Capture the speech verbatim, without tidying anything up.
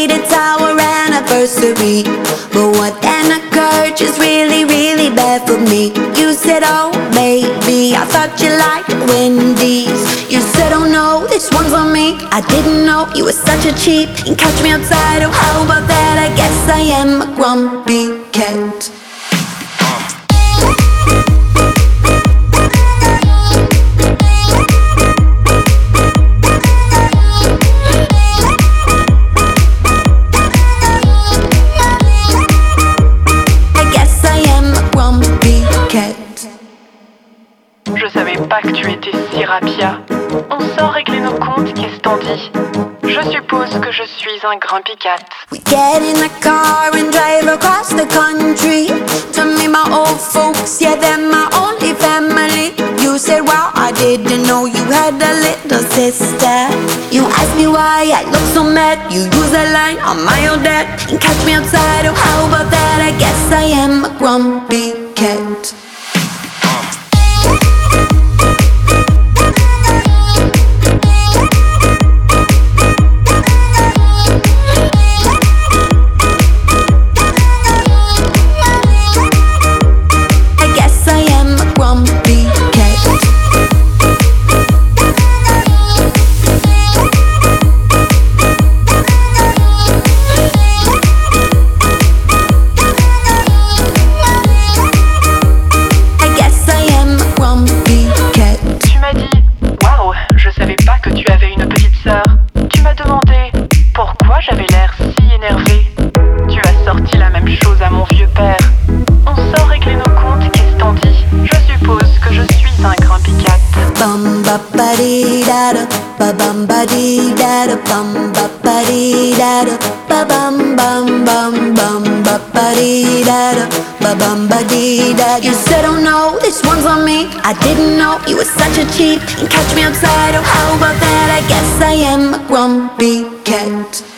party, that's our anniversary. But what then occurred just really, really bad for me. You said, oh baby, I thought you liked Wendy's. You said, oh no, this one's for me. I didn't know you were such a cheat. And catch me outside, oh how about that? I guess I am a grumpy cat. Je savais pas que tu étais si rapia. On sort régler nos comptes, qu'est-ce t'en dis? Je suppose que je suis un grumpy cat. We get in the car and drive across the country to meet my old folks, yeah, they're my only family. You said, wow, I didn't know you had a little sister. You asked me why I look so mad. You use a line on my old dad. And catch me outside, oh how about that? I guess I am a grumpy cat. J'avais l'air si énervé. Tu as sorti la même chose à mon vieux père. On sort régler nos comptes, qu'est-ce t'en dis? Je suppose que je suis un grumpy cat. Bum ba ba dee da da, ba bum ba dee da da, bum ba ba dee da da, ba bum bum bum bum ba ba dee da da, ba bum ba dee da. You said, oh no, this one's on me. I didn't know you were such a cheat. And catch me outside, oh how about that? I guess I am a grumpy cat.